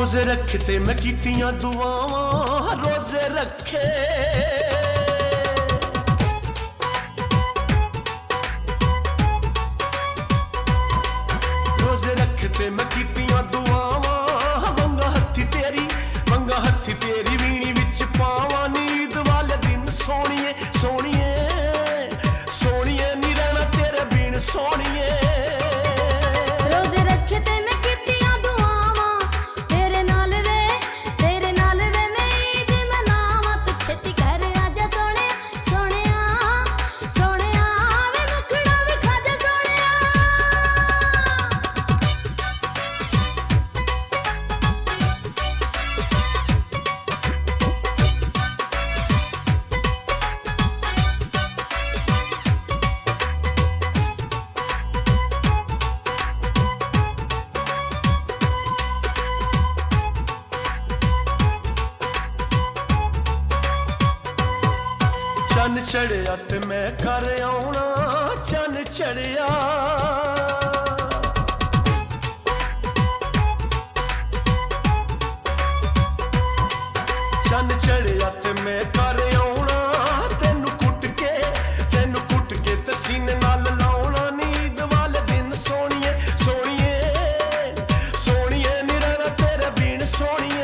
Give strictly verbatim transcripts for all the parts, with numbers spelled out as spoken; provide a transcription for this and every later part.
रोजे रखे ते मैं कीतियां दुआवां रोजे रखे रोजे रखे ते मैं कीतियां दुआवां वंगा हत्थी तेरी वंगा हत्थी तेरी वीणी विच पावां नींद वाले दिन सोनिए सोनिए सोनिए नी रहना तेरे बिन सोनिए चन चढ़िया ते मैं घर आउणा चन चढ़िया चन चढ़िया ते मैं घर आउणा तेनू कुट के तेनू कुट के ते सीने नाल लाउणा नींद वाले दिन सोनिए सोनिए सोनिए नी रहना तेरे बिन सोनिए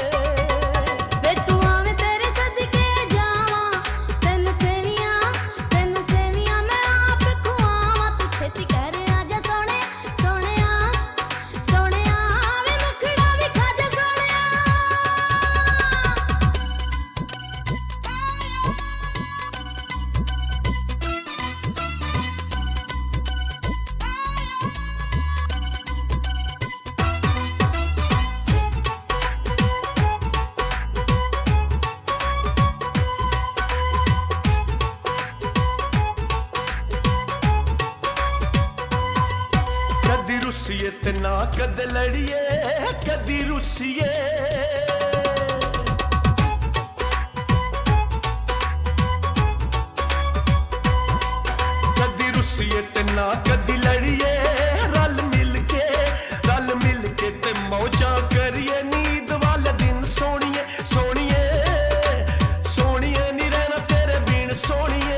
कदी रुसिए ते ना कद लड़िए कदी रुसिए कदी रुसिए ते ना कदी लड़िए रल मिल के रल मिल के ते मौजा करिए नींद वाले दिन सोनिए सोनिए सोनिए नी रहना तेरे बिन सोनिए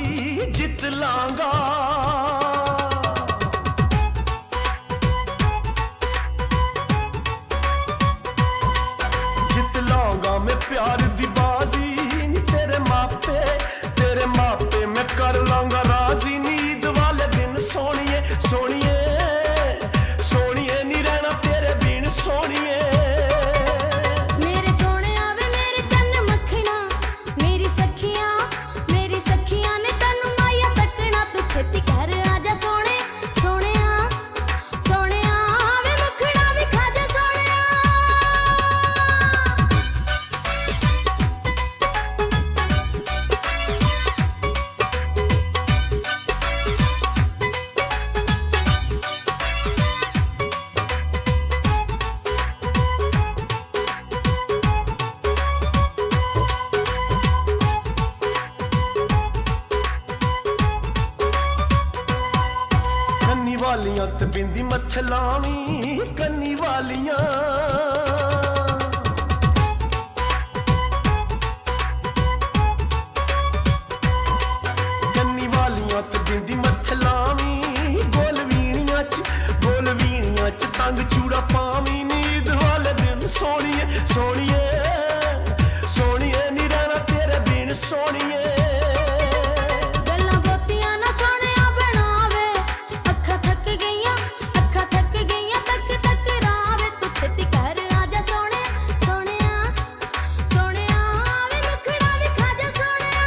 ਜਿੱਤ ਲਾਂਗਾ। ਜਿੱਤ ਲਾਂਗਾ ਮੈਂ ਪਿਆਰ ਦੀ ਬਾਜ਼ੀ ਨੀ ਤੇਰੇ ਮਾਪੇ ਤੇਰੇ ਮਾਪੇ ਮੈਂ ਕਰ ਲਾਂਗਾ ਰਾਜ਼ੀ। ਨੀਂਦ ਵਾਲੇ ਦਿਨ ਸੋਹਣੀਏ ਸੋਹਣੀਏ ਸੋਹਣੀਏ ਨੀ ਰਹਿਣਾ ਤੇਰੇ ਬਿਨ ਸੋਹਣੀਏ। ਮੇਰੇ ਸੋਹਣਿਆ ਵੇ ਮੇਰੇ ਚੰਨ ਮੱਖਣਾ ਮੇਰੀ ਸਖੀਆਂ ਮੇਰੀ ਸਖੀਆਂ ਨੇ ਤੈਨੂੰ ਮਾਇਆ ਤੱਕਣਾ। ਤੂੰ ਛੇਤੀ ਘਰ ਆ ਜਾ ਸੋਹਣੇ ਸੋਹਣਿਆ ਸੋਹਣਿਆ ਵੇ ਮੱਖਣਾ ਵੀ ਖਾ ਜਾ ਸੋਹਣਿਆ। ਕੰਨੀ ਵਾਲੀਆਂ ਤੇ ਬਿੰਦੀ ਮੱਥੇ ਲਾਵੀਂ ਕੰਨੀ ਵਾਲੀਆਂ। ਕੰਨੀ ਵਾਲੀਆਂ ਤੇ ਬਿੰਦੀ ਮੱਥੇ ਲਾਵੀਂ ਗੋਲ ਵੀਣੀਆਂ ਚ ਗੋਲ ਵੀਣੀਆਂ ਚ ਤੰਗ ਚੂੜਾ ਪਾਵੀਂ। ਨੀਂਦ ਵਾਲੇ ਦਿਨ ਸੋਹਣੀਏ ਸੋਹਣੀਏ ਸੋਹਣੀਏ ਨੀ ਰਹਿਣਾ ਤੇਰੇ ਬਿਨ ਸੋਹਣੀਏ। ਗੱਲਾਂ ਬਹੁਤੀਆਂ ਨਾ ਸੋਹਣਿਆ ਬਣਾਵੇ ਅੱਖਾਂ ਥੱਕ ਗਈਆਂ ਅੱਖਾਂ ਥੱਕ ਗਈਆਂ ਤੱਕ ਤੱਕ ਰਾਵੇ। ਤੂੰ ਛੇਤੀ ਘਰ ਆ ਜਾ ਸੋਹਣਿਆ ਸੋਹਣਿਆ ਸੋਹਣਿਆ ਵੇ ਮੱਖਣਾ ਵੀ ਖਾ ਜਾ ਸੋਹਣਿਆ।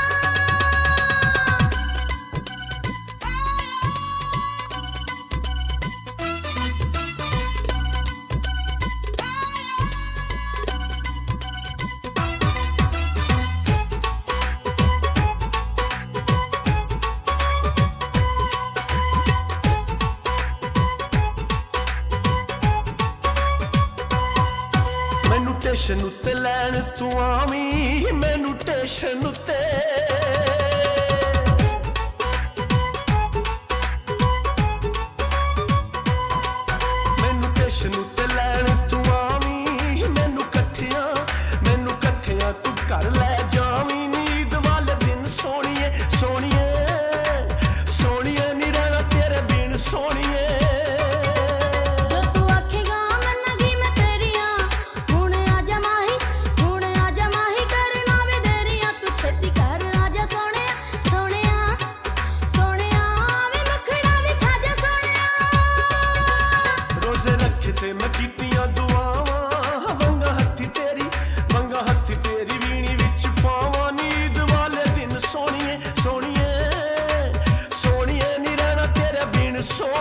ਮੈਨੂੰ ਟੇਸ਼ਨ ਉੱਤੇ ਲੈਣ ਤੂੰ ਆਵੀਂ ਮੈਨੂੰ ਟੇਸ਼ਨ ਉੱਤੇ। ਮੈਨੂੰ ਟੇਸ਼ਨ ਉੱਤੇ ਲੈਣ ਤੂੰ ਆਵੀਂ ਮੈਨੂੰ ਕੱਠਿਆਂ ਮੈਨੂੰ ਕੱਠਿਆਂ ਤੂੰ ਘਰ ਲੈ ਜਾਵੀਂ। ਨੀਂਦ ਵਾਲੇ ਦਿਨ ਸੋਹਣੀਏ ਸੋਹਣੀਏ ਸੋਹਣੀਏ ਨੀ ਰਹਿਣਾ ਤੇਰੇ ਬਿਨ ਸੋਹਣੀਏ। ਜੋ ਤੂੰ ਆਖੇਗਾ ਮੰਨਾਂਗੀ ਮੈਂ ਤੇਰੀਆਂ ਹੁਣ ਆ ਜਾ ਮਾਹੀ ਹੁਣ ਆ ਜਾ ਮਾਹੀ ਕਰਨਾ ਵੇ ਦੇਰੀਆਂ। ਤੂੰ ਛੇਤੀ ਘਰ ਆ ਜਾ ਸੋਹਣਿਆ ਸੋਹਣਿਆ ਸੋਹਣਿਆ ਵੇ ਮੱਖਣਾ ਵੀ ਖਾ ਜਾ ਸੋਹਣਿਆ। ਰੋਜ਼ੇ ਰੱਖੇ ਤੇ ਮੈਂ ਕੀਤੀਆਂ ਦੁਆਵਾਂ ਵੰਗਾ ਹੱਥੀ ਤੇਰੀ ਵੰਗਾ ਹੱਥੀ ਤੇਰੀ ਵੀਣੀ ਵਿੱਚ ਪਾਵਾਂ। ਨੀਂਦ ਵਾਲੇ ਦਿਨ ਸੋਹਣੀਏ ਸੋਹਣੀਏ ਸੋਹਣੀਏ ਨੀ ਰਹਿਣਾ ਤੇਰੇ ਬਿਨ ਸੋਹਣੀਏ।